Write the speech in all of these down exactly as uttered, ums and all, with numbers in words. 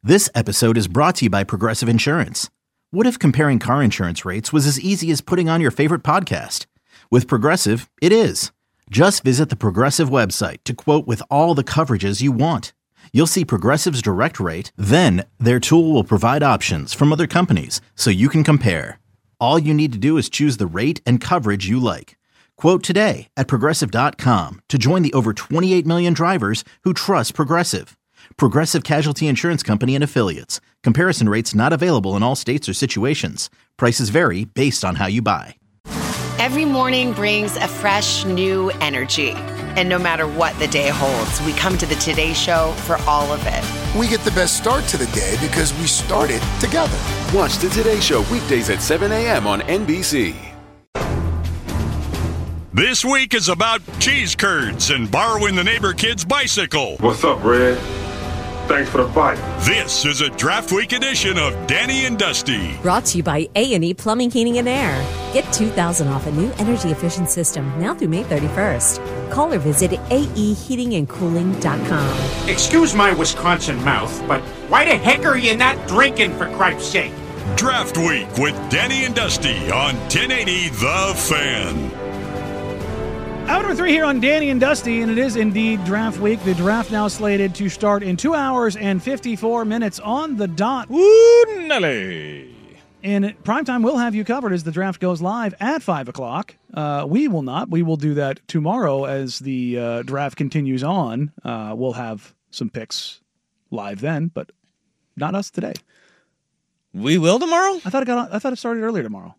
This episode is brought to you by Progressive Insurance. What if comparing car insurance rates was as easy as putting on your favorite podcast? With Progressive, it is. Just visit the Progressive website to quote with all the coverages you want. You'll see Progressive's direct rate, then their tool will provide options from other companies so you can compare. All you need to do is choose the rate and coverage you like. Quote today at progressive dot com to join the over twenty-eight million drivers who trust Progressive. Progressive Casualty Insurance Company and Affiliates. Comparison rates not available in all states or situations. Prices vary based on how you buy. Every morning brings a fresh, new energy. And no matter what the day holds, we come to the Today Show for all of it. We get the best start to the day because we started together. Watch the Today Show weekdays at seven a.m. on N B C. This week is about cheese curds and borrowing the neighbor kid's bicycle. What's up, Red? Thanks for the fight. This is a Draft Week edition of Danny and Dusty. Brought to you by A and E Plumbing, Heating, and Air. Get two thousand dollars off a new energy-efficient system now through May thirty-first. Call or visit A E heating and cooling dot com. Excuse my Wisconsin mouth, but why the heck are you not drinking, for Christ's sake? Draft Week with Danny and Dusty on ten eighty The Fan. Hour number three here on Danny and Dusty, and it is indeed Draft Week. The draft now slated to start in two hours and fifty-four minutes on the dot. Woo, Nelly. And primetime will have you covered as the draft goes live at five o'clock. Uh, we will not. We will do that tomorrow as the uh, draft continues on. Uh, we'll have some picks live then, but not us today. We will tomorrow? I thought it got. I thought it started earlier tomorrow.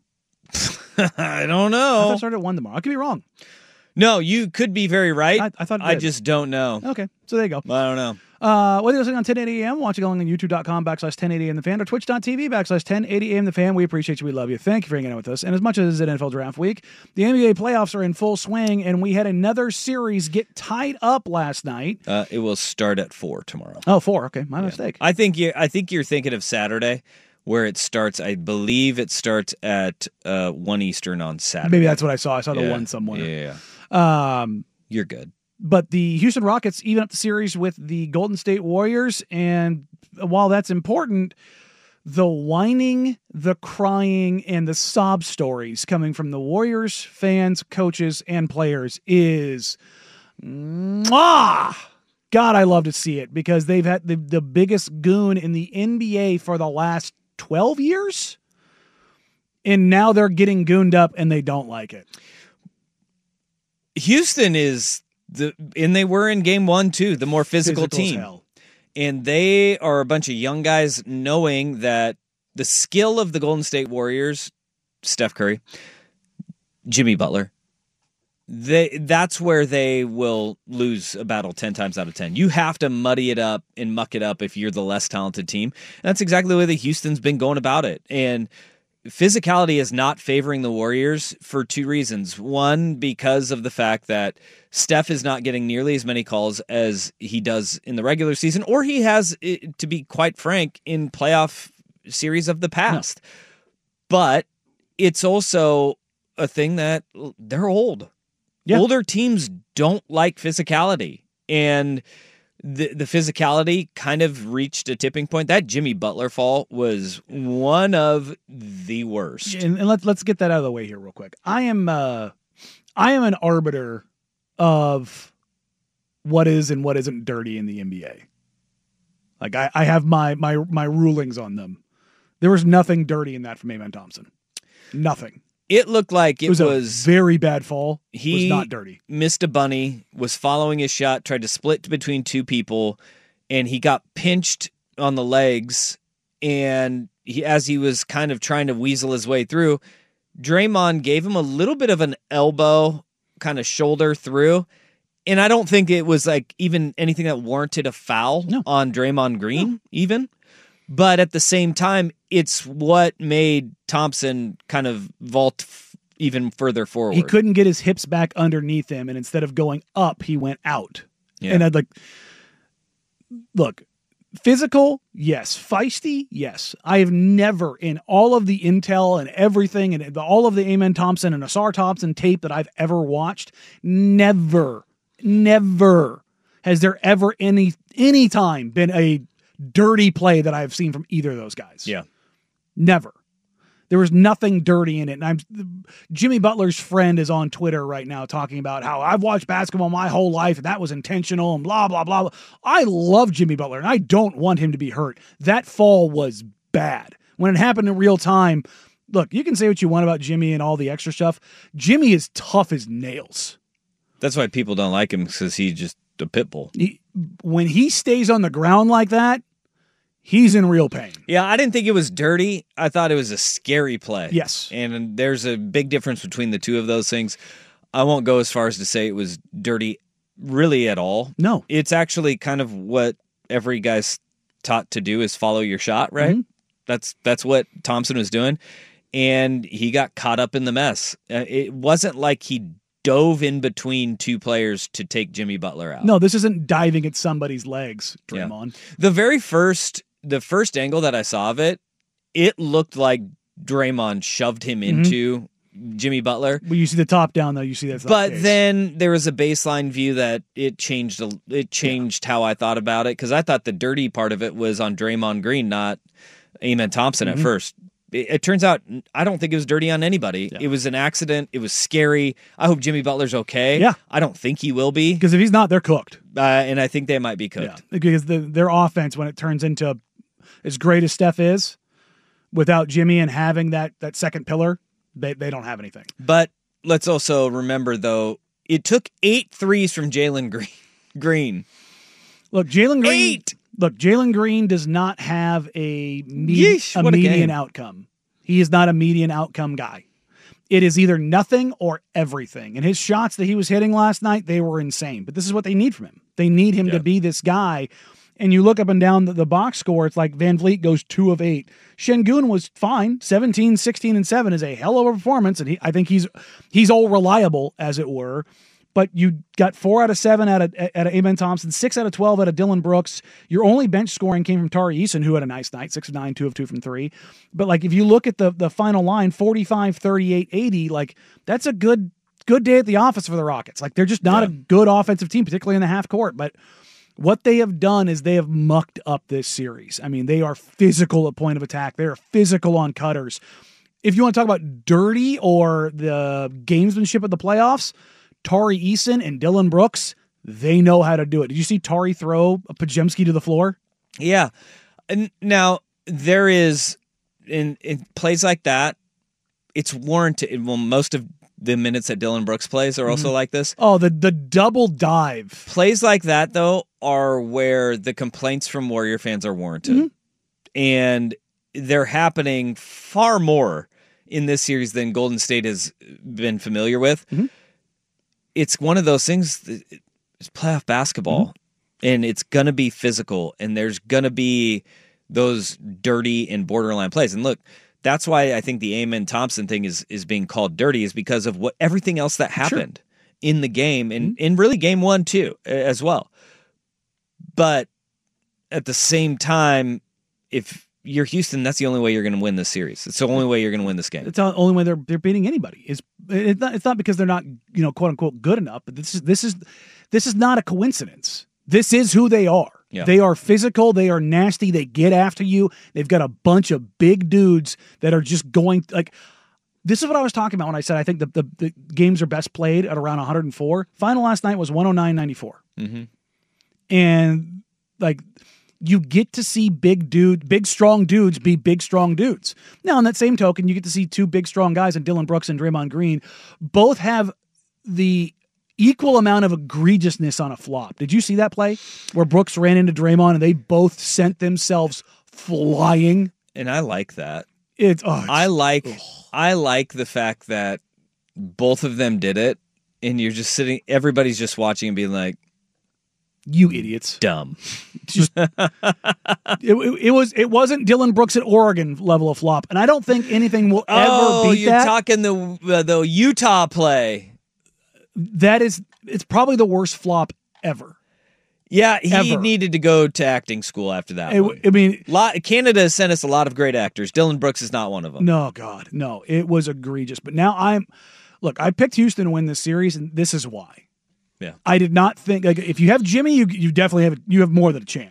I don't know. I thought it started at one tomorrow. I could be wrong. No, you could be very right. I, I thought it I did. just don't know. Okay, so there you go. I don't know. Uh, whether you're listening on ten eighty A M, watching along on youtube.com backslash 1080am the fan, or twitch.tv backslash 1080am the fan, we appreciate you. We love you. Thank you for hanging out with us. And as much as it's N F L Draft Week, the N B A playoffs are in full swing, and we had another series get tied up last night. Uh, it will start at four tomorrow. Oh, four. Okay, my yeah. mistake. I think you. I think you're thinking of Saturday, where it starts. I believe it starts at uh, one Eastern on Saturday. Maybe that's what I saw. I saw the yeah. one somewhere. Yeah. Um, You're good. But the Houston Rockets even up the series with the Golden State Warriors, and while that's important, the whining, the crying, and the sob stories coming from the Warriors fans, coaches, and players is mwah! God, I love to see it because they've had the, the biggest goon in the N B A for the last twelve years, and now they're getting gooned up and they don't like it. Houston is the, and they were in game one too, the more physical, Physical as team. hell. And they are a bunch of young guys knowing that the skill of the Golden State Warriors, Steph Curry, Jimmy Butler, they that's where they will lose a battle ten times out of ten. You have to muddy it up and muck it up if you're the less talented team. And that's exactly the way that Houston's been going about it. And physicality is not favoring the Warriors for two reasons. One, because of the fact that Steph is not getting nearly as many calls as he does in the regular season, or he has, to be quite frank, in playoff series of the past. No. But it's also a thing that they're old. Yeah. Older teams don't like physicality. And The the physicality kind of reached a tipping point. That Jimmy Butler fall was one of the worst. And, and let's let's get that out of the way here real quick. I am uh, I am an arbiter of what is and what isn't dirty in the N B A. Like I, I have my my my rulings on them. There was nothing dirty in that from Amen Thompson. Nothing. It looked like it, it was, was a very bad fall. He was not dirty. Missed a bunny, was following his shot, tried to split between two people, and he got pinched on the legs. And he, as he was kind of trying to weasel his way through, Draymond gave him a little bit of an elbow, kind of shoulder through. And I don't think it was like even anything that warranted a foul no. on Draymond Green, no. even. But at the same time, it's what made Thompson kind of vault f- even further forward. He couldn't get his hips back underneath him, and instead of going up, he went out. Yeah. And I'd like, look, physical, yes. Feisty, yes. I have never, in all of the intel and everything, and all of the Amen Thompson and Asar Thompson tape that I've ever watched, never, never has there ever any any time been a dirty play that I've seen from either of those guys. Yeah. Never. There was nothing dirty in it. And I'm Jimmy Butler's friend is on Twitter right now talking about how I've watched basketball my whole life and that was intentional and blah, blah, blah. I love Jimmy Butler and I don't want him to be hurt. That fall was bad. When it happened in real time, look, you can say what you want about Jimmy and all the extra stuff. Jimmy is tough as nails. That's why people don't like him, because he's just a pit bull. He, when he stays on the ground like that, he's in real pain. Yeah, I didn't think it was dirty. I thought it was a scary play. Yes. And there's a big difference between the two of those things. I won't go as far as to say it was dirty really at all. No. It's actually kind of what every guy's taught to do, is follow your shot, right? Mm-hmm. That's that's what Thompson was doing. And he got caught up in the mess. Uh, it wasn't like he dove in between two players to take Jimmy Butler out. No, this isn't diving at somebody's legs, Draymond. Yeah. The very first the first angle that I saw of it, it looked like Draymond shoved him Mm-hmm. into Jimmy Butler. When you see the top down, though, you see that's not But the case. then there was a baseline view that it changed. A, it changed yeah. how I thought about it, because I thought the dirty part of it was on Draymond Green, not Amen Thompson mm-hmm. at first. It, it turns out I don't think it was dirty on anybody. Yeah. It was an accident. It was scary. I hope Jimmy Butler's okay. Yeah, I don't think he will be, because if he's not, they're cooked. Uh, and I think they might be cooked. Yeah. Because the, their offense, when it turns into as great as Steph is, without Jimmy and having that that second pillar, they they don't have anything. But let's also remember, though, it took eight threes from Jalen Green. Green. Look, Jalen Green. Eight. Look, Jalen Green does not have a, me- Yeesh, a what a median game. outcome. He is not a median outcome guy. It is either nothing or everything. And his shots that he was hitting last night, they were insane. But this is what they need from him. They need him yeah. to be this guy. And you look up and down the, the box score, it's like Van Vliet goes two of eight. Şengün was fine. seventeen, sixteen, and seven is a hell of a performance. And he, I think he's he's all reliable, as it were. But you got four out of seven out of, out of Amen Thompson, six out of twelve out of Dylan Brooks. Your only bench scoring came from Tari Eason, who had a nice night, six of nine, two of two from three. But like if you look at the the final line, forty-five, thirty-eight, eighty, like that's a good good day at the office for the Rockets. Like they're just not yeah. a good offensive team, particularly in the half court. But what they have done is they have mucked up this series. I mean, they are physical at point of attack. They are physical on cutters. If you want to talk about dirty or the gamesmanship of the playoffs, Tari Eason and Dylan Brooks, they know how to do it. Did you see Tari throw a Podziemski to the floor? Yeah. And now, there is, in, in plays like that, it's warranted. Well, most of the minutes that Dylan Brooks plays are also mm-hmm. like this. Oh, the, the double dive. Plays like that, though, are where the complaints from Warrior fans are warranted. Mm-hmm. And they're happening far more in this series than Golden State has been familiar with. Mm-hmm. It's one of those things, it's playoff basketball, mm-hmm. and it's going to be physical, and there's going to be those dirty and borderline plays. And look, that's why I think the Amen Thompson thing is is being called dirty, is because of what everything else that happened sure. in the game, and in really game one, too, as well. But at the same time, if you're Houston, that's the only way you're going to win this series. It's the only way you're going to win this game. It's the only way they're they're beating anybody. Is it's not it's not because they're not, you know, quote unquote good enough, but this is this is this is not a coincidence. This is who they are. Yeah. They are physical, they are nasty, they get after you. They've got a bunch of big dudes that are just going like this is what I was talking about when I said I think the the, the games are best played at around one hundred four. Final last night was one oh nine ninety-four. Mm-hmm. And like you get to see big dude, big strong dudes be big strong dudes. Now, on that same token, you get to see two big strong guys in Dylan Brooks and Draymond Green. Both have the equal amount of egregiousness on a flop. Did you see that play where Brooks ran into Draymond and they both sent themselves flying? And I like that. It's, oh, it's I like ugh. I like the fact that both of them did it, and you're just sitting. Everybody's just watching and being like, "You idiots, dumb." Just, it, it, it was it wasn't Dylan Brooks at Oregon level of flop, and I don't think anything will ever oh, beat you're that. talking the uh, the Utah play. That is, it's probably the worst flop ever. Yeah, he ever. needed to go to acting school after that. It, one. I mean, lot, Canada has sent us a lot of great actors. Dylan Brooks is not one of them. No, God, no. It was egregious. But now I'm, look, I picked Houston to win this series, and this is why. Yeah, I did not think like if you have Jimmy, you you definitely have you have more than a chance.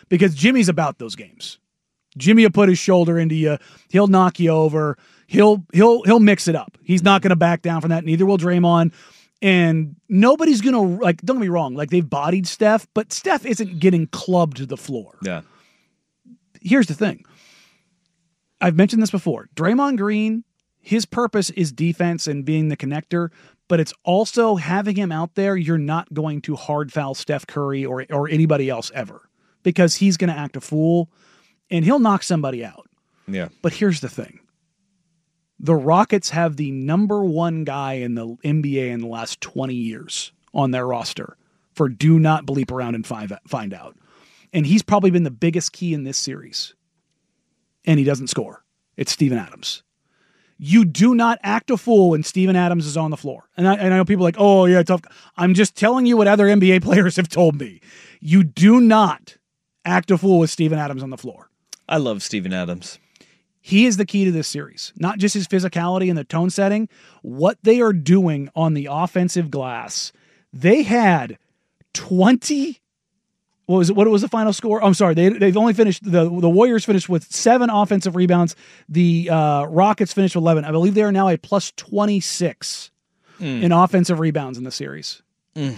because Jimmy's about those games. Jimmy will put his shoulder into you. He'll knock you over. He'll he'll he'll mix it up. He's not going to back down from that. Neither will Draymond. And nobody's going to, like, don't get me wrong, like, they've bodied Steph, but Steph isn't getting clubbed to the floor. Yeah. Here's the thing. I've mentioned this before. Draymond Green, his purpose is defense and being the connector, but it's also having him out there. You're not going to hard foul Steph Curry or or anybody else ever, because he's going to act a fool and he'll knock somebody out. Yeah. But here's the thing. The Rockets have the number one guy in the N B A in the last twenty years on their roster for do not bleep around and find, find out. And he's probably been the biggest key in this series. And he doesn't score. It's Steven Adams. You do not act a fool when Steven Adams is on the floor. And I, and I know people are like, oh, yeah, tough. I'm just telling you what other N B A players have told me. You do not act a fool with Steven Adams on the floor. I love Steven Adams. He is the key to this series. Not just his physicality and the tone setting. What they are doing on the offensive glass. They had twenty... What was it? What was the final score? I'm sorry. They, they've only finished, the, the Warriors finished with seven offensive rebounds. The uh, Rockets finished with eleven. I believe they are now a plus twenty-six mm. in offensive rebounds in the series. Mm.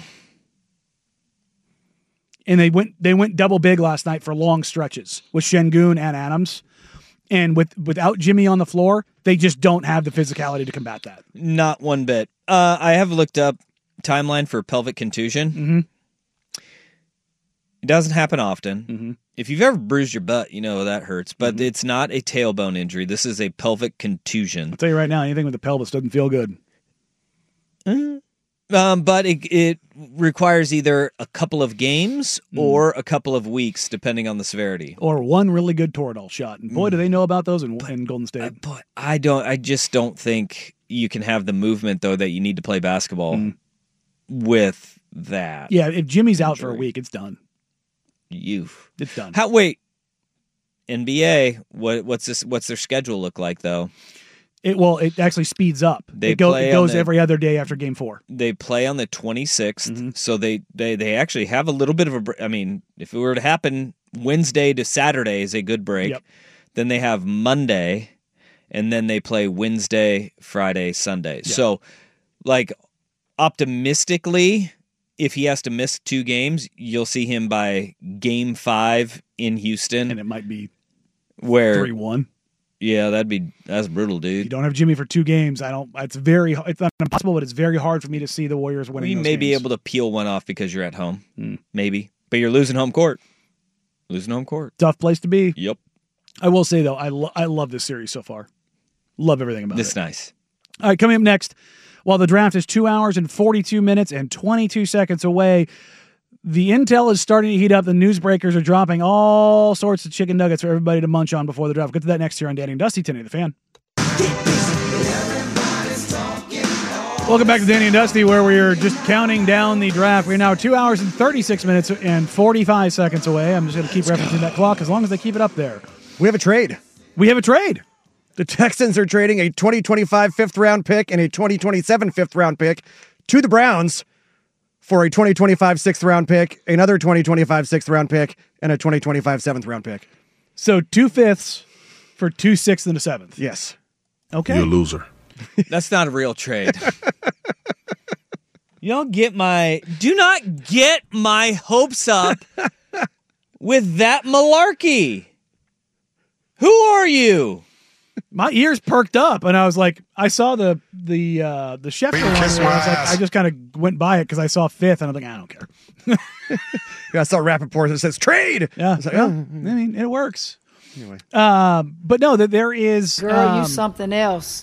And they went they went double big last night for long stretches with Şengün and Adams. And with without Jimmy on the floor, they just don't have the physicality to combat that. Not one bit. Uh, I have looked up timeline for pelvic contusion. Mm-hmm. It doesn't happen often. Mm-hmm. If you've ever bruised your butt, you know that hurts. But mm-hmm. it's not a tailbone injury. This is a pelvic contusion. I'll tell you right now, anything with the pelvis doesn't feel good. Mm-hmm. Um, but it, it requires either a couple of games mm. or a couple of weeks, depending on the severity. Or one really good Toradol shot. And boy, mm. do they know about those in, but, in Golden State. Uh, but I don't. I just don't think you can have the movement, though, that you need to play basketball mm. with that. Yeah, if Jimmy's injury. out for a week, it's done. You, it's done. How? Wait, N B A. What? What's this? What's their schedule look like, though? It well, it actually speeds up. They it, go, play it goes the, every other day after game four. They play on the twenty-sixth, mm-hmm. so they, they they actually have a little bit of a. I mean, if it were to happen, Wednesday to Saturday is a good break. Yep. Then they have Monday, and then they play Wednesday, Friday, Sunday. Yep. So, like, optimistically, if he has to miss two games, you'll see him by game five in Houston, and it might be where three one. Yeah, that'd be that's brutal, dude. If you don't have Jimmy for two games, I don't. It's very. It's not impossible, but it's very hard for me to see the Warriors winning. We those may games. be able to peel one off because you're at home, mm. maybe, but you're losing home court. Losing home court, tough place to be. Yep. I will say though, I lo- I love this series so far. Love everything about this it. This nice. All right, coming up next, while the draft is two hours and forty-two minutes and twenty-two seconds away. The intel is starting to heat up. The newsbreakers are dropping all sorts of chicken nuggets for everybody to munch on before the draft. We'll get to that next year on Danny and Dusty, ten eighty The Fan. Welcome back to Danny and Dusty, where we are just counting down the draft. We're now two hours and thirty-six minutes and forty-five seconds away. I'm just going to keep Let's referencing go. that clock as long as they keep it up there. We have a trade. We have a trade. The Texans are trading a twenty twenty-five fifth-round pick and a twenty twenty-seven fifth-round pick to the Browns for a twenty twenty-five sixth-round pick, another twenty twenty-five sixth-round pick, and a twenty twenty-five seventh-round pick. So two fifths for two sixths and a seventh. Yes. Okay. You're a loser. That's not a real trade. You don't get my... Do not get my hopes up with that malarkey. Who are you? My ears perked up, and I was like, I saw the the uh, the Schefter one. I was like, I just kind of went by it because I saw fifth, and I'm like, I don't care. Yeah, I saw Rappaport that says trade. Yeah, I, was like, yeah. oh. I mean, it works. Anyway, um, but no, that there is girl, um, you something else.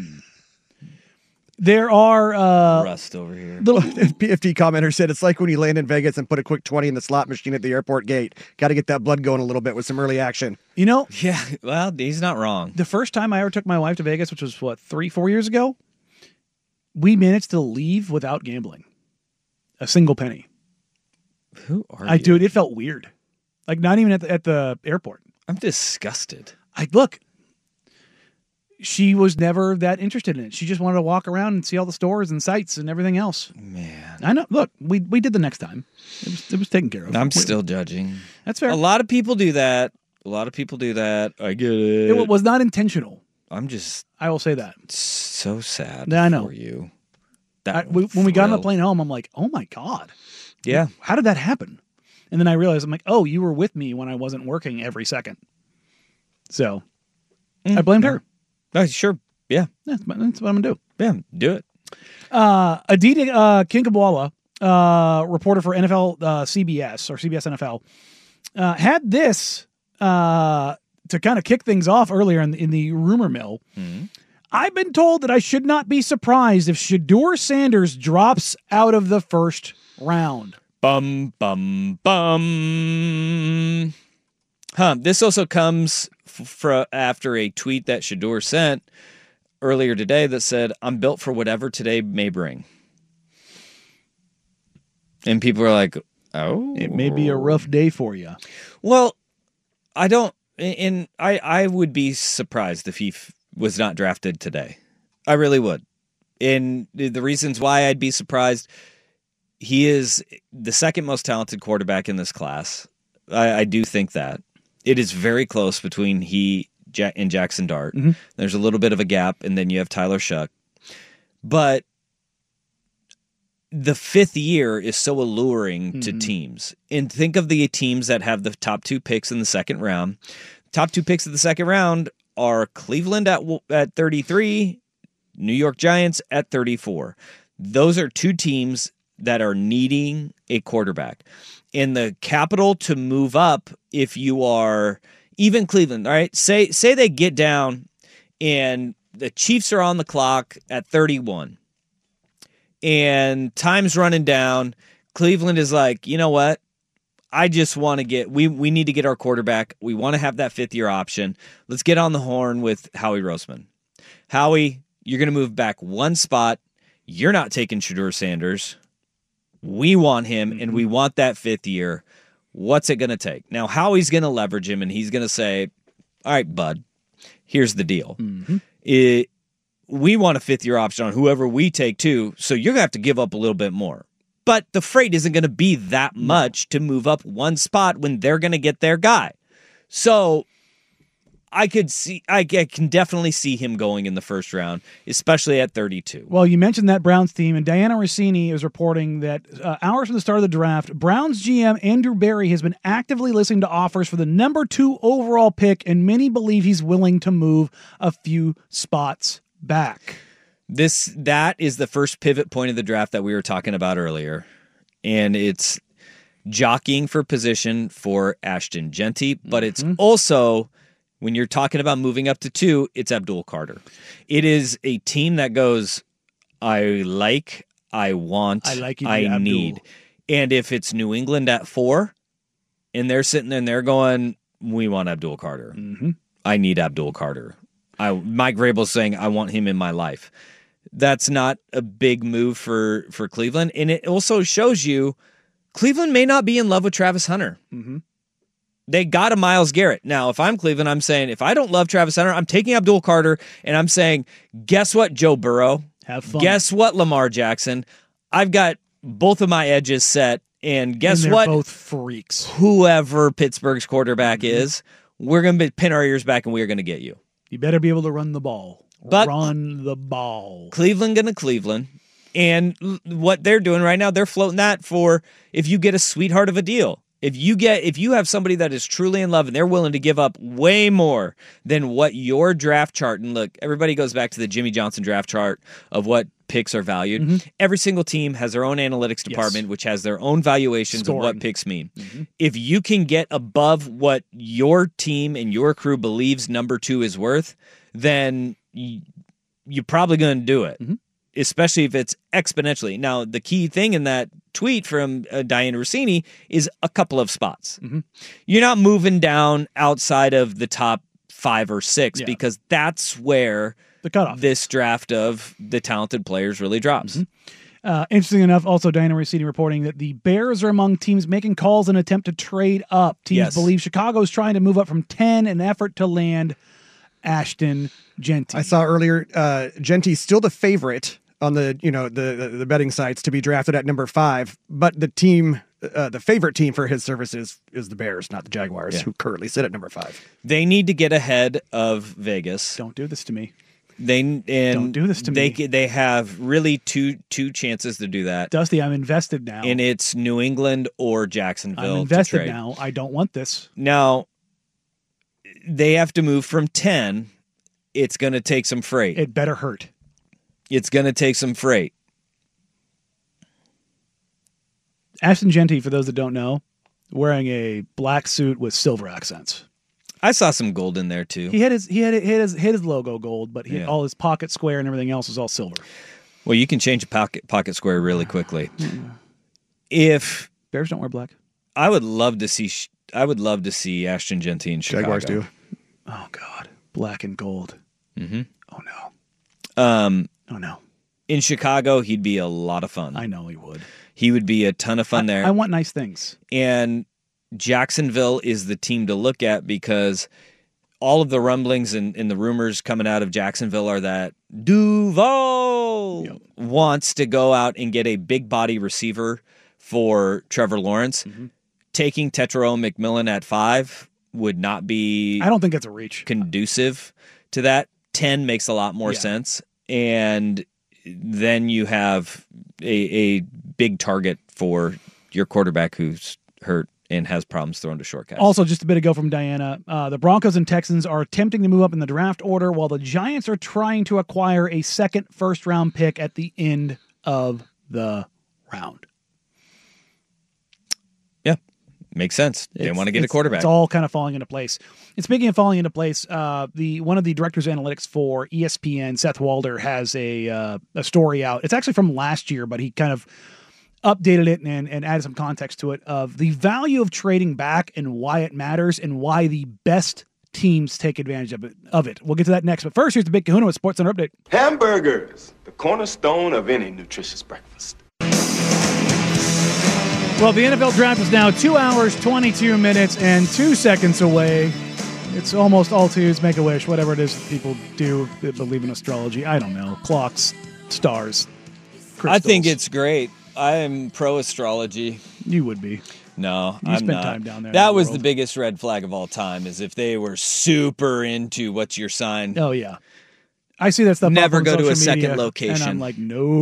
There are uh, Rust over here. Little P F T commenter said it's like when you land in Vegas and put a quick twenty in the slot machine at the airport gate. Got to get that blood going a little bit with some early action. You know, yeah. Well, he's not wrong. The first time I ever took my wife to Vegas, which was what three, four years ago, we managed to leave without gambling a single penny. Who are I you? dude? It felt weird, like not even at the, at the airport. I'm disgusted. I look. she was never that interested in it. She just wanted to walk around and see all the stores and sites and everything else. Man, I know. Look, we we did the next time. It was it was taken care of. I'm we, still judging. That's fair. A lot of people do that. A lot of people do that. I get it. It was not intentional. I'm just. I will say that. So sad. Yeah, I know. For you. That That I, we, when we got on the thrill. plane home, I'm like, oh my god. Yeah. How did that happen? And then I realized I'm like, oh, you were with me when I wasn't working every second. So Mm, I blamed yeah. her. Oh, sure. Yeah. That's, that's what I'm gonna do. Yeah. Do it. Uh, Aditi uh, Kinkabwala, uh, reporter for N F L uh, C B S or C B S N F L, uh, had this uh, to kind of kick things off earlier in, in the rumor mill. Mm-hmm. I've been told that I should not be surprised if Shedeur Sanders drops out of the first round. Bum, bum, bum. Huh. This also comes f- fr- after a tweet that Shedeur sent earlier today that said, I'm built for whatever today may bring. And people are like, oh. It may be a rough day for you. Well, I don't, and I, I would be surprised if he f- was not drafted today. I really would. And the reasons why I'd be surprised, he is the second most talented quarterback in this class. I, I do think that. It is very close between he ja- and Jackson Dart. Mm-hmm. There's a little bit of a gap, and then you have Tyler Shuck. But the fifth year is so alluring mm-hmm. to teams. And think of the teams that have the top two picks in the second round. Top two picks of the second round are Cleveland at at thirty-three, New York Giants at thirty-four. Those are two teams that are needing a quarterback. And the capital to move up, if you are even Cleveland, all right, say say they get down and the Chiefs are on the clock at thirty-one and time's running down. Cleveland is like, you know what? I just want to get, we, we need to get our quarterback. We want to have that fifth year option. Let's get on the horn with Howie Roseman. Howie, you're going to move back one spot. You're not taking Shedeur Sanders. We want him, mm-hmm. and we want that fifth year. What's it going to take? Now, Howie's going to leverage him, and he's going to say, all right, bud, here's the deal. Mm-hmm. It, we want a fifth-year option on whoever we take, too, so you're going to have to give up a little bit more. But the freight isn't going to be that much to move up one spot when they're going to get their guy. So I could see, I, I can definitely see him going in the first round, especially at thirty-two. Well, you mentioned that Browns team, and Diana Rossini is reporting that uh, hours from the start of the draft, Browns G M Andrew Berry has been actively listening to offers for the number two overall pick, and many believe he's willing to move a few spots back. This that is the first pivot point of the draft that we were talking about earlier, and it's jockeying for position for Ashton Genty, but it's mm-hmm. also, when you're talking about moving up to two, it's Abdul Carter. It is a team that goes, I like, I want, I, like you, I Abdul. need. And if it's New England at four, and they're sitting there and they're going, we want Abdul Carter. Mm-hmm. I need Abdul Carter. I, Mike Vrabel's saying, I want him in my life. That's not a big move for, for Cleveland. And it also shows you Cleveland may not be in love with Travis Hunter. Mm-hmm. They got a Myles Garrett. Now, if I'm Cleveland, I'm saying, if I don't love Travis Hunter, I'm taking Abdul Carter, and I'm saying, guess what, Joe Burrow? Have fun. Guess what, Lamar Jackson? I've got both of my edges set, and guess and they're what? both freaks. Whoever Pittsburgh's quarterback mm-hmm. is, we're going to pin our ears back, and we are going to get you. You better be able to run the ball. But run the ball. Cleveland going to Cleveland. And what they're doing right now, they're floating that for if you get a sweetheart of a deal. If you get, if you have somebody that is truly in love and they're willing to give up way more than what your draft chart, and look, everybody goes back to the Jimmy Johnson draft chart of what picks are valued. Mm-hmm. Every single team has their own analytics department, yes. which has their own valuations Scoring. of what picks mean. Mm-hmm. If you can get above what your team and your crew believes number two is worth, then you, you're probably going to do it. Mm-hmm. Especially if it's exponentially. Now, the key thing in that tweet from uh, Diana Rossini is a couple of spots. Mm-hmm. You're not moving down outside of the top five or six yeah. because that's where the cutoff. This draft of the talented players really drops. Mm-hmm. Uh, interesting enough, also Diana Rossini reporting that the Bears are among teams making calls in an attempt to trade up. Teams yes. believe Chicago is trying to move up from ten in an effort to land Ashton Genty. I saw earlier, uh, Genty's still the favorite on the, you know, the, the, the betting sites to be drafted at number five, but the team, uh, the favorite team for his services is the Bears, not the Jaguars, Yeah. who currently sit at number five. They need to get ahead of Vegas. Don't do this to me. They and Don't do this to they, me. They have really two two chances to do that. Dusty, I'm invested now. And it's New England or Jacksonville. I'm invested to trade. now. I don't want this. Now, they have to move from ten. It's going to take some freight. It better hurt. It's going to take some freight. Ashton Genty, for those that don't know, wearing a black suit with silver accents. I saw some gold in there too. He had his he had hit his hit his logo gold, but he, Yeah. all his pocket square and everything else was all silver. Well, you can change a pocket pocket square really quickly. If Bears don't wear black. I would love to see, I would love to see Ashton Genty in Chicago. Jaguars do. Oh God, black and gold. Mm-hmm. Oh no. Um. Oh no. In Chicago, he'd be a lot of fun. I know he would. He would be a ton of fun I, there. I want nice things. And Jacksonville is the team to look at because all of the rumblings and, and the rumors coming out of Jacksonville are that Duval Yep. wants to go out and get a big body receiver for Trevor Lawrence. Mm-hmm. Taking Tetro McMillan at five would not be I don't think that's a reach. conducive to that. ten makes a lot more Yeah. sense. And then you have a, a big target for your quarterback who's hurt and has problems throwing to short guys. Also, just a bit ago from Diana, uh, the Broncos and Texans are attempting to move up in the draft order while the Giants are trying to acquire a second first-round pick at the end of the round. Yeah, makes sense. They It's- want to get a it's- quarterback. It's all kind of falling into place. And speaking of falling into place, uh, the one of the directors of analytics for E S P N, Seth Walder, has a uh, a story out. It's actually from last year, but he kind of updated it and, and added some context to it of the value of trading back and why it matters and why the best teams take advantage of it. Of it. We'll get to that next. But first, here's the Big Kahuna with Sports Center Update. Hamburgers, the cornerstone of any nutritious breakfast. Well, the N F L draft is now two hours, twenty-two minutes, and two seconds away. It's almost all twos, make a wish, whatever it is that people do that believe in astrology. I don't know. Clocks, stars, crystals. I think it's great. I am pro astrology. You would be. No, You I'm spent not. time down there in That the was world. the biggest red flag of all time. Is if they were super into what's your sign. Oh, yeah. I see that stuff. Never up on go to a social second media, location. And I'm like,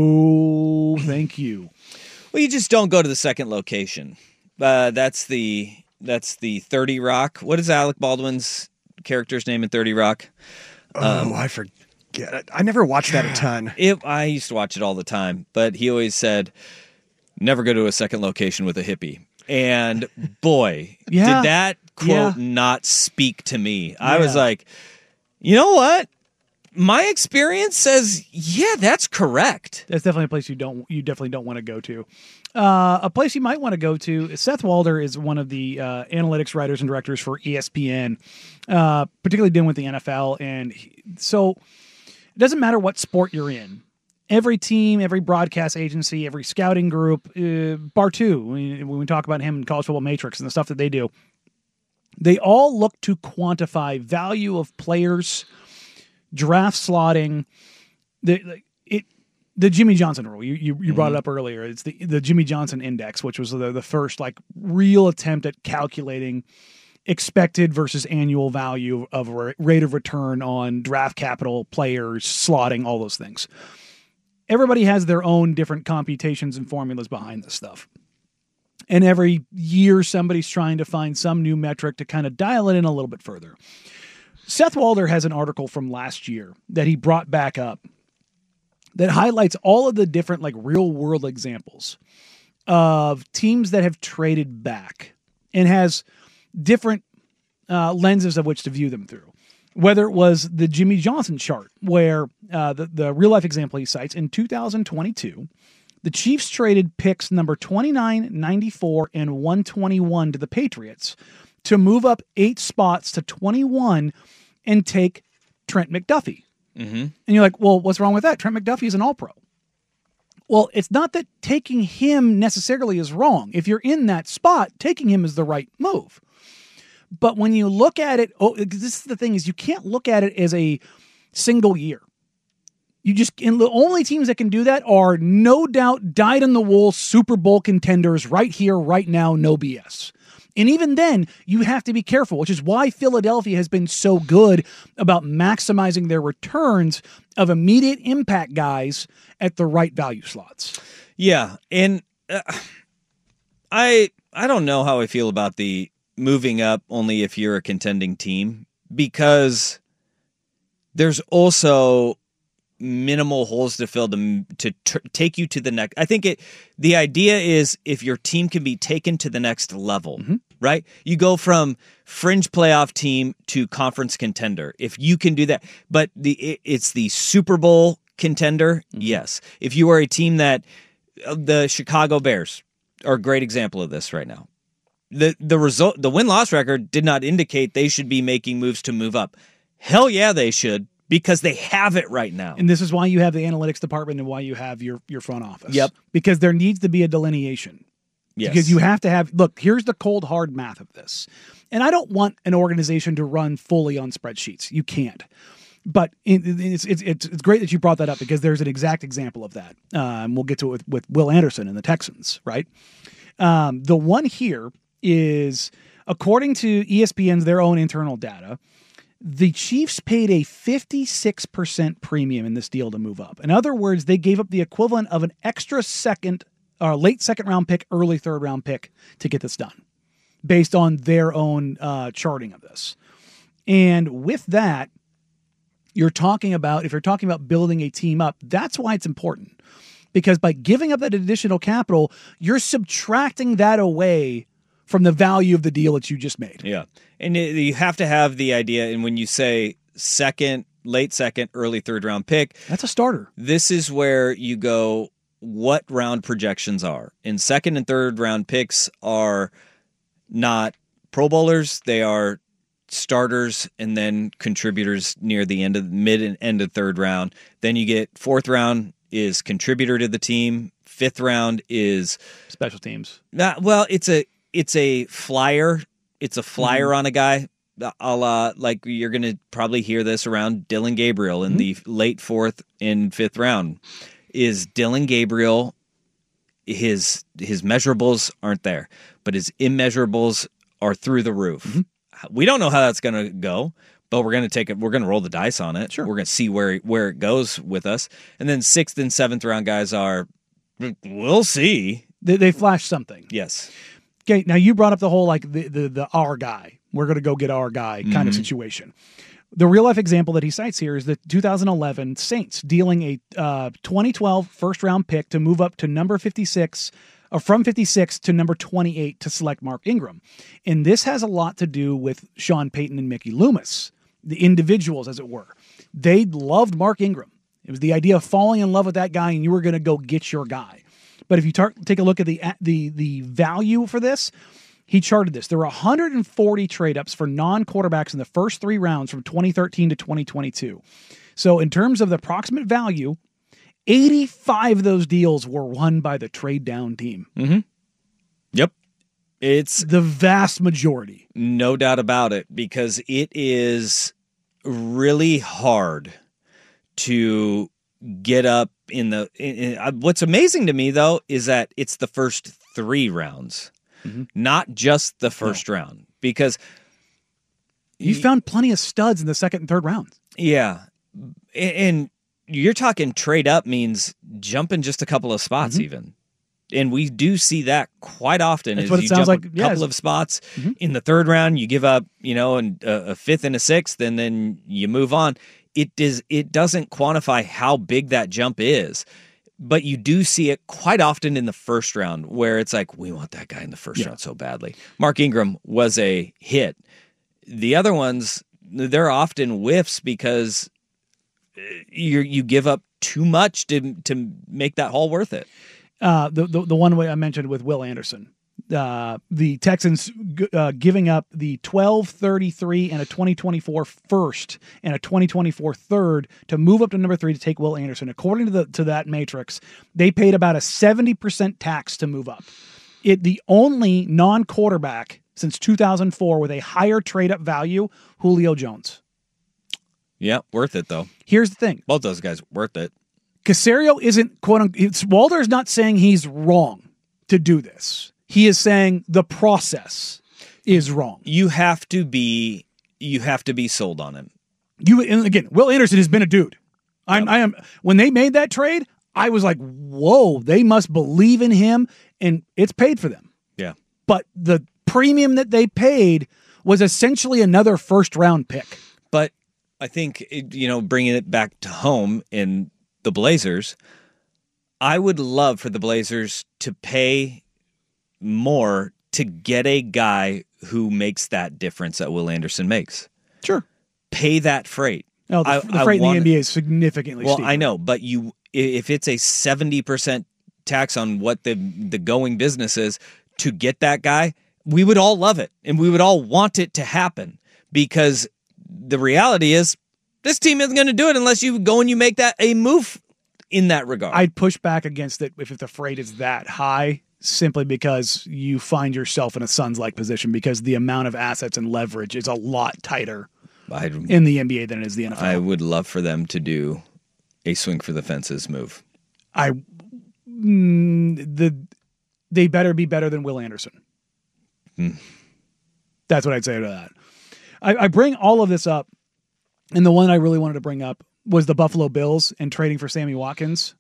no, thank you. Well, you just don't go to the second location. Uh, that's the that's the thirty Rock. What is Alec Baldwin's character's name in thirty Rock? Oh, I forget. it. I never watched that a ton. It, I used to watch it all the time, but he always said, "Never go to a second location with a hippie." And boy, Yeah. did that quote Yeah. not speak to me. I was Yeah. like, you know what? My experience says, yeah, that's correct. That's definitely a place you don't you definitely don't want to go to. Uh, a place you might want to go to. Seth Walder is one of the uh, analytics writers and directors for E S P N, uh, particularly dealing with the N F L. And he, so it doesn't matter what sport you're in. Every team, every broadcast agency, every scouting group, uh, Bartu, when we talk about him in College Football Matrix and the stuff that they do, they all look to quantify value of players, draft slotting, the it the Jimmy Johnson rule. You you, you brought it up earlier. It's the the Jimmy Johnson index, which was the, the first like real attempt at calculating expected versus annual value of a rate of return on draft capital, players, slotting, all those things. Everybody has their own different computations and formulas behind this stuff. And every year somebody's trying to find some new metric to kind of dial it in a little bit further. Seth Walder has an article from last year that he brought back up that highlights all of the different like real world examples of teams that have traded back and has different uh, lenses of which to view them through. Whether it was the Jimmy Johnson chart, where uh, the, the real life example he cites in two thousand twenty-two, the Chiefs traded picks number twenty-nine, ninety-four, and one twenty-one to the Patriots to move up eight spots to twenty-one and take Trent McDuffie. Mm-hmm. And you're like, well, what's wrong with that? Trent McDuffie is an all-pro. Well, it's not that taking him necessarily is wrong. If you're in that spot, taking him is the right move. But when you look at it, oh, this is the thing is you can't look at it as a single year. You just, and the only teams that can do that are no doubt dyed-in-the-wool Super Bowl contenders right here, right now, no B S. And even then, you have to be careful, which is why Philadelphia has been so good about maximizing their returns of immediate impact guys at the right value slots. Yeah, and uh, I I don't know how I feel about the moving up only if you're a contending team, because there's also minimal holes to fill to to t- take you to the next. I think it. The idea is if your team can be taken to the next level, mm-hmm. right? You go from fringe playoff team to conference contender. If you can do that, but the it, it's the Super Bowl contender. Mm-hmm. Yes, if you are a team that uh, the Chicago Bears are a great example of this right now. The the result, the win-loss record did not indicate they should be making moves to move up. Hell yeah, they should. Because they have it right now. And this is why you have the analytics department and why you have your, your front office. Yep. Because there needs to be a delineation. Yes. Because you have to have, look, here's the cold, hard math of this. And I don't want an organization to run fully on spreadsheets. You can't. But it's, it's, it's, it's great that you brought that up because there's an exact example of that. Uh, and we'll get to it with, with Will Anderson and the Texans, right? Um, the one here is, according to E S P N's their own internal data, the Chiefs paid a fifty-six percent premium in this deal to move up. In other words, they gave up the equivalent of an extra second or late second round pick, early third round pick to get this done based on their own uh, charting of this. And with that, you're talking about, if you're talking about building a team up, that's why it's important. Because by giving up that additional capital, you're subtracting that away from the value of the deal that you just made. Yeah. And it, you have to have the idea, and when you say second, late second, early third round pick, that's a starter. This is where you go, what round projections are. And second and third round picks are not Pro Bowlers, they are starters and then contributors near the end of mid and end of third round. Then you get fourth round is contributor to the team. Fifth round is special teams. Not, well, it's a It's a flyer. It's a flyer mm-hmm. on a guy. A la, like you're going to probably hear this around Dylan Gabriel in mm-hmm. the late fourth and fifth round. Is Dylan Gabriel, his his measurables aren't there, but his immeasurables are through the roof. Mm-hmm. We don't know how that's going to go, but we're going to take it. We're going to roll the dice on it. Sure. We're going to see where where it goes with us. And then sixth and seventh round guys are, we'll see. They, they flash something. Yes. Okay, now you brought up the whole like the the, the our guy. We're going to go get our guy kind mm-hmm. of situation. The real life example that he cites here is the two thousand eleven Saints dealing a uh, twenty twelve first round pick to move up to number fifty-six, or from fifty-six to number twenty-eight to select Mark Ingram. And this has a lot to do with Sean Payton and Mickey Loomis, the individuals, as it were. They loved Mark Ingram. It was the idea of falling in love with that guy, and you were going to go get your guy. But if you tar- take a look at the the the value for this, he charted this. There were one hundred forty trade-ups for non-quarterbacks in the first three rounds from twenty thirteen to twenty twenty-two. So in terms of the approximate value, eighty-five of those deals were won by the trade-down team. Mm-hmm. Yep. It's the vast majority. No doubt about it, because it is really hard to get up in the in, in, what's amazing to me though is that it's the first three rounds, mm-hmm. not just the first no. round, because you y- found plenty of studs in the second and third rounds. Yeah, and you're talking trade up means jumping just a couple of spots, mm-hmm. even, and we do see that quite often. That's is what it you sounds jump like. A couple yeah, of spots mm-hmm. in the third round, you give up, you know, and a, a fifth and a sixth, and then you move on. It does. It doesn't quantify how big that jump is, but you do see it quite often in the first round, where it's like, we want that guy in the first yeah. round so badly. Mark Ingram was a hit. The other ones, they're often whiffs because you you give up too much to to make that haul worth it. Uh, the, the the one way I mentioned with Will Anderson. Uh, the Texans uh, giving up the twelve thirty-three and a twenty twenty-four first and a twenty twenty-four third to move up to number three to take Will Anderson. According to the to that matrix, they paid about a seventy percent tax to move up. It the only non-quarterback since two thousand four with a higher trade-up value, Julio Jones. Yeah, worth it, though. Here's the thing. Both those guys, worth it. Caserio isn't, quote unquote, Walter is not saying he's wrong to do this. He is saying the process is wrong. You have to be, you have to be sold on him. You and again, Will Anderson has been a dude. I'm, I am. When they made that trade, I was like, "Whoa!" They must believe in him, and it's paid for them. Yeah. But the premium that they paid was essentially another first round pick. But I think it, you know, bringing it back to home in the Blazers, I would love for the Blazers to pay more to get a guy who makes that difference that Will Anderson makes. Sure. Pay that freight. No, the, I, the I freight want, in the N B A is significantly well, steeper. I know, but you if it's a seventy percent tax on what the the going business is to get that guy, we would all love it and we would all want it to happen, because the reality is this team isn't going to do it unless you go and you make that a move in that regard. I'd push back against it if, if the freight is that high, simply because you find yourself in a Suns-like position, because the amount of assets and leverage is a lot tighter I'd, in the N B A than it is the N F L. I would love for them to do a swing for the fences move. I mm, the they better be better than Will Anderson. Hmm. That's what I'd say to that. I, I bring all of this up, and the one I really wanted to bring up was the Buffalo Bills and trading for Sammy Watkins.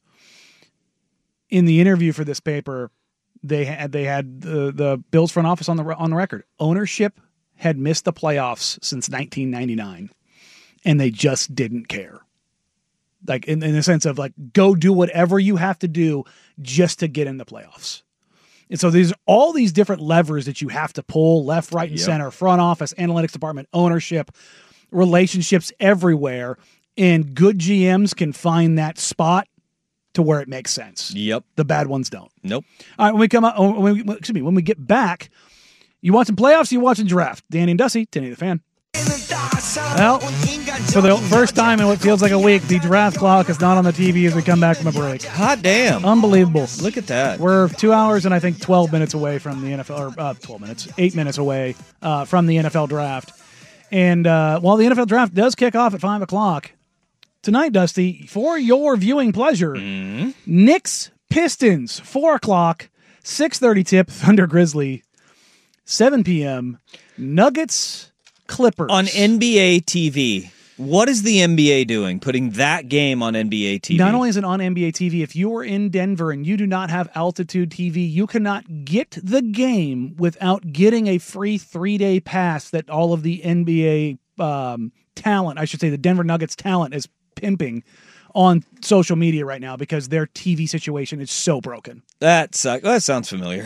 In the interview for this paper, they had they had the, the Bills front office on the on the record. Ownership had missed the playoffs since nineteen ninety-nine, and they just didn't care. Like in, in the sense of like, go do whatever you have to do just to get in the playoffs. And so there's all these different levers that you have to pull, left, right, and Yep. center, front office, analytics department, ownership, relationships everywhere. And good G Ms can find that spot to where it makes sense. Yep. The bad ones don't. Nope. All right, when we come out, oh, when we, excuse me, when we get back, you watching playoffs, you watching draft. Danny and Dusty, Danny the Fan. Well, for the first time in what feels like a week, the draft clock is not on the T V as we come back from a break. Hot damn. Unbelievable. Look at that. We're two hours and I think twelve minutes away from the N F L, or uh, twelve minutes, eight minutes away uh, from the N F L draft. And uh, while the N F L draft does kick off at five o'clock, tonight, Dusty, for your viewing pleasure, mm-hmm. Knicks Pistons, four o'clock, six thirty tip, Thunder Grizzly, seven p.m., Nuggets Clippers. On N B A T V. What is the N B A doing, putting that game on N B A T V? Not only is it on N B A T V, if you are in Denver and you do not have Altitude T V, you cannot get the game without getting a free three-day pass that all of the N B A um, talent, I should say the Denver Nuggets talent, is pimping on social media right now because their T V situation is so broken. That sucks. That sounds familiar.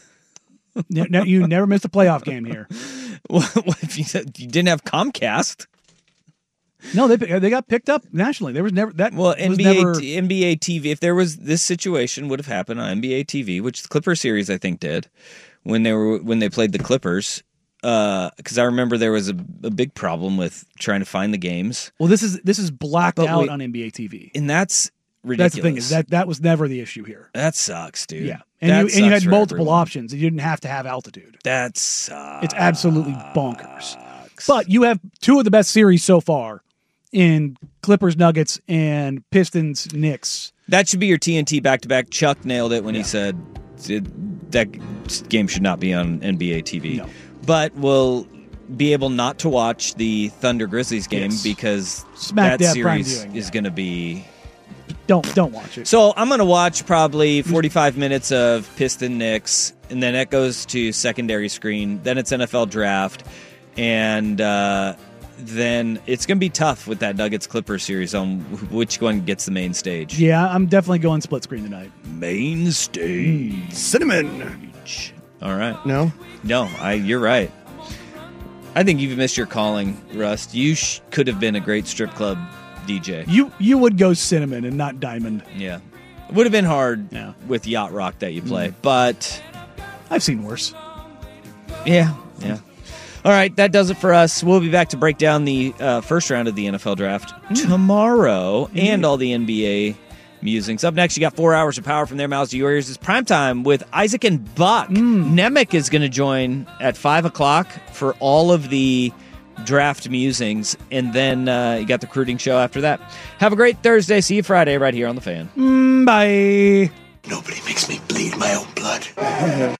no, you never missed a playoff game here. What if you, you didn't have Comcast? No, they they got picked up nationally. There was never that. Well, was N B A never, N B A T V. If there was this situation, would have happened on N B A T V, which the Clipper series I think did when they were when they played the Clippers. Because uh, I remember there was a, a big problem with trying to find the games. Well, this is this is blacked But out wait, on N B A T V, and that's ridiculous. That's the thing is that that was never the issue here. That sucks, dude. Yeah, and That you and you sucks had for multiple everyone. options. You didn't have to have Altitude. That sucks. It's absolutely bonkers. But you have two of the best series so far in Clippers, Nuggets, and Pistons, Knicks. That should be your T N T back-to-back. Chuck nailed it when Yeah. he said it, that game should not be on N B A T V. No. But we'll be able not to watch the Thunder Grizzlies game Yes. because Smack that dab prime series viewing, is yeah. going to be... Don't don't watch it. So I'm going to watch probably forty-five minutes of Piston Knicks, and then it goes to secondary screen. Then it's N F L draft, and uh, then it's going to be tough with that Nuggets Clippers series on which one gets the main stage. Yeah, I'm definitely going split screen tonight. Main stage. Cinnamon. All right. No? No, I. You're right. I think you've missed your calling, Rust. You sh- could have been a great strip club D J. You you would go cinnamon and not diamond. Yeah. It would have been hard Yeah. with yacht rock that you play, Mm. but I've seen worse. yeah, yeah. All right, that does it for us. We'll be back to break down the uh, first round of the N F L draft tomorrow and all the N B A musings. Up next, you got four hours of power from their mouths to your ears. It's primetime with Isaac and Buck. Mm. Nemec is going to join at five o'clock for all of the draft musings, and then uh, you got the recruiting show after that. Have a great Thursday. See you Friday right here on The Fan. Mm, bye. Nobody makes me bleed my own blood.